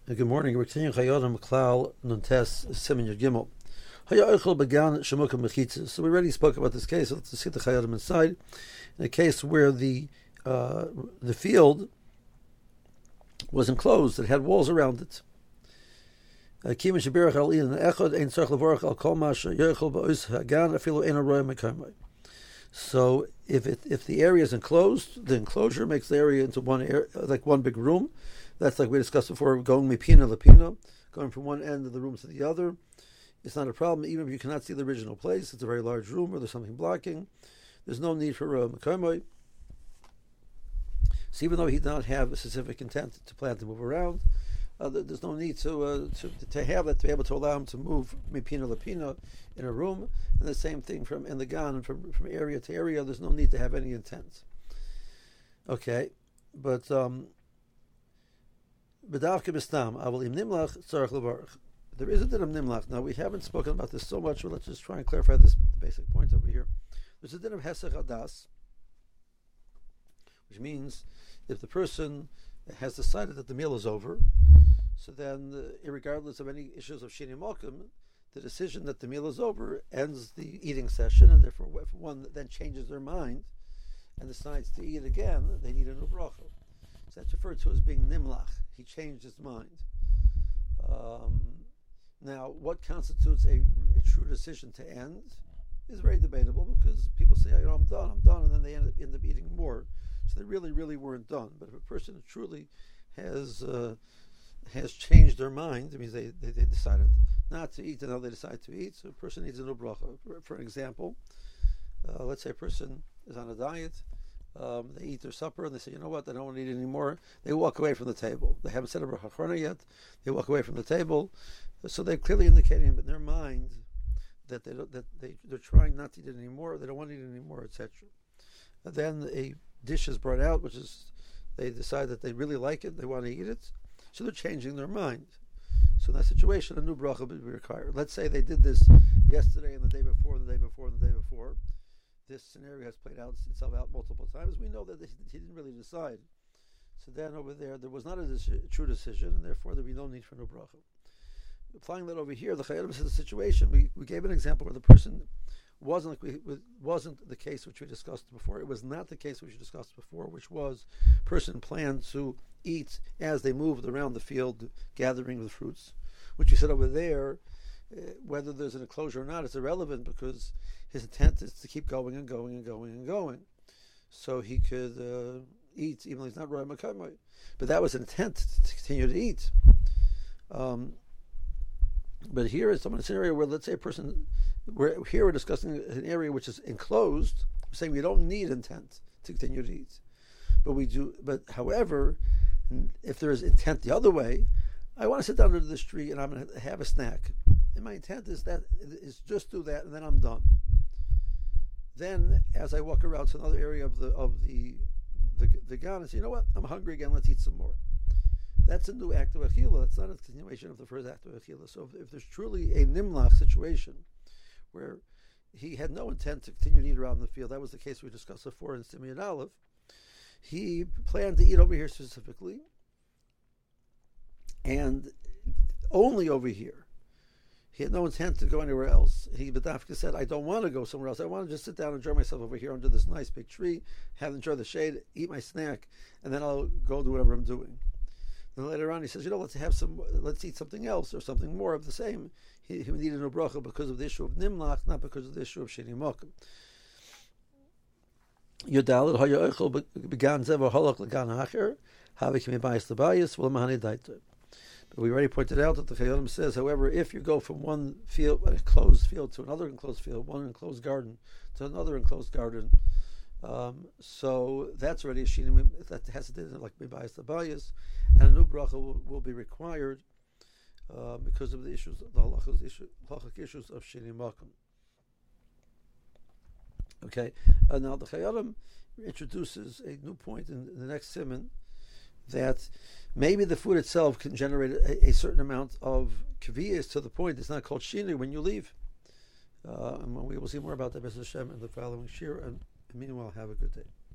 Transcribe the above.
Good morning. We're continuing Chayodim Klal Nuntes Simen Yud Gimel. Hayochel began Shemukah Mechitzas. So we already spoke about this case. So let's see the Chayodim inside. In a case where the field was enclosed, it had walls around it. Kimin Shabirach Al In Echad Ein Tzarich Levorach Al Kol Masha Yochel Ba'us Hagan Afilu Ein Aroy Mekamai. So if the area is enclosed, the enclosure makes the area into one area, like one big room. That's like we discussed before, going mipina lepina, going from one end of the room to the other. It's not a problem, even if you cannot see the original place. It's a very large room or there's something blocking. There's no need for mekamai. So even though he did not have a specific intent to plan to move around, there's no need to have that, to be able to allow him to move mipina lepina in a room. And the same thing in the gan, from area to area. There's no need to have any intent. Okay, but there is a din of nimlach. Now we haven't spoken about this so much, but let's just try and clarify this basic point over here. There's a din of hesech adas, which means if the person has decided that the meal is over, so then, irregardless of any issues of shini malkum, the decision that the meal is over ends the eating session, and therefore, if one then changes their mind and decides to eat again, they need a new bracha. So that's referred to as being nimlach. He changed his mind. Now, what constitutes a true decision to end is very debatable, because people say, I'm done, and then they end up eating more. So they really, really weren't done. But if a person truly has changed their mind, it means they decided not to eat, and now they decide to eat, so a person needs a new bracha. For example, let's say a person is on a diet. They eat their supper and they say, you know what, I don't want to eat anymore. They walk away from the table. They haven't said a bracha achrona yet. They walk away from the table. So they're clearly indicating in their mind that they're trying not to eat it anymore. They don't want to eat it anymore, etc. Then a dish is brought out, which is, they decide that they really like it. They want to eat it. So they're changing their mind. So in that situation, a new bracha would be required. Let's say they did this yesterday and the day before, and the day before, and the day before. This scenario has played itself out multiple times. We know that he didn't really decide. So then over there was not a true decision, and therefore there would be no need for no bracha. Applying that over here, the Chayyim says the situation. We gave an example where the person wasn't the case which we discussed before. It was not the case which we discussed before, which was person planned to eat as they moved around the field, gathering the fruits. Which we said over there, whether there's an enclosure or not, it's irrelevant, because his intent is to keep going and going and going and going. So he could eat, even though he's not Roy Makamai. But that was an intent to continue to eat. But here is a scenario where, let's say a person, we're discussing an area which is enclosed. We're saying we don't need intent to continue to eat. But we do. But however, if there is intent the other way, I want to sit down under this tree and I'm going to have a snack. And my intent is just do that, and then I'm done. Then, as I walk around to another area of the gan, and say, you know what, I'm hungry again, let's eat some more. That's a new act of achila. That's not a continuation of the first act of achila. So if there's truly a nimlach situation where he had no intent to continue to eat around the field, that was the case we discussed before in Simeon Aleph, he planned to eat over here specifically, and only over here. He had no intent to go anywhere else. He Badafka said, I don't want to go somewhere else. I want to just sit down and enjoy myself over here under this nice big tree, enjoy the shade, eat my snack, and then I'll go do whatever I'm doing. Then later on he says, let's eat something else or something more of the same. He needed no bracha because of the issue of nimlach, not because of the issue of sheni mokum. Yodalad hayochel began zev halach legan hacher havik mibayis lebayis v'lemahani daita. But we already pointed out that the Chayyim says, however, if you go from one field, a enclosed field, to another enclosed field, one enclosed garden to another enclosed garden, so that's already a shinim that has to do like mibayis lebayis, and a new bracha will be required because of the issues, the halachic issues of shini makom. Okay, now the Chayyim introduces a new point in the next siman, that maybe the food itself can generate a certain amount of kaviyas to the point it's not called shini when you leave. And we will see more about that, B'ezras Hashem, in the following shir. And meanwhile, have a good day.